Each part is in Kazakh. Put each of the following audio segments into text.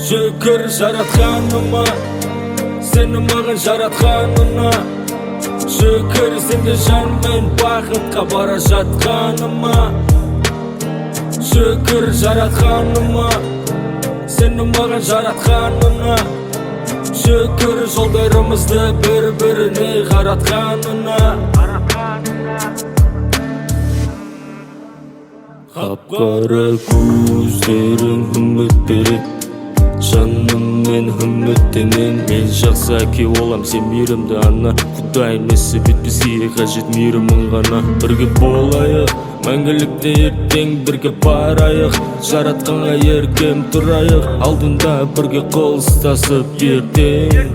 Şükür жаратқаныма, сені маған жаратқанына. Şükür сенде жан мен бақытқа бара жатқаныма. Şükür жаратқаныма, сені маған жаратқанына. Şükür жолдарымызды бір-біріне қаратқанына. Қап-қара көздерің үміт береді, жаным мен үміттенен. Мен жақсы әке болам, сен мейірімді ана. Құдай несі бет, бізге қажет мейірімің ғана. Бірге болайық, мәңгілікте ертең бірге барайық. Жаратқанға еркем тұрайық, алдында бірге қол ұстасып ертең.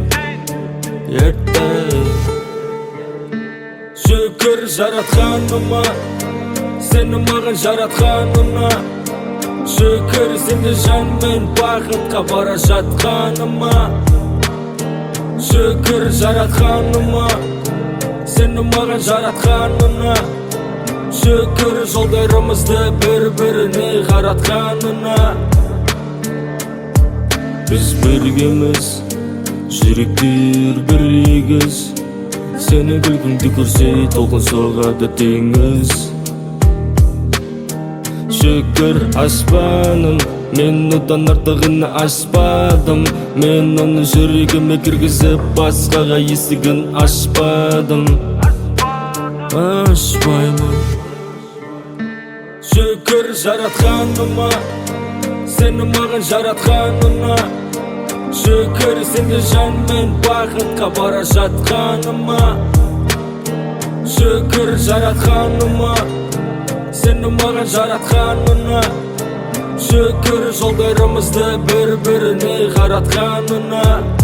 Шүкір жаратқаныма, сені маған жаратқанына. Şükür сенде жан мен бақытқа бара жатқаныма. Şükür жаратқаныма, сені маған жаратқанына. Şükür жолдарымызды бір-біріне қаратқанына. Біз біргеміз, жүректер бір егіз. Сені күлкіңді көрсе толқын соғады теңіз. Şükür aşpanım, men odan артығын ашпадым. Мен оны жүрегіме кіргізіп басқаға есігін ашпадым. Ашпаймын. Şükür жаратқаныма, сені маған жаратқанына. Şükür сенде жан мен бақытқа бара жатқаныма. Şükür жаратқаныма, сені маған жаратқанына. Şükür жолдарымызды бір-біріне қаратқанына.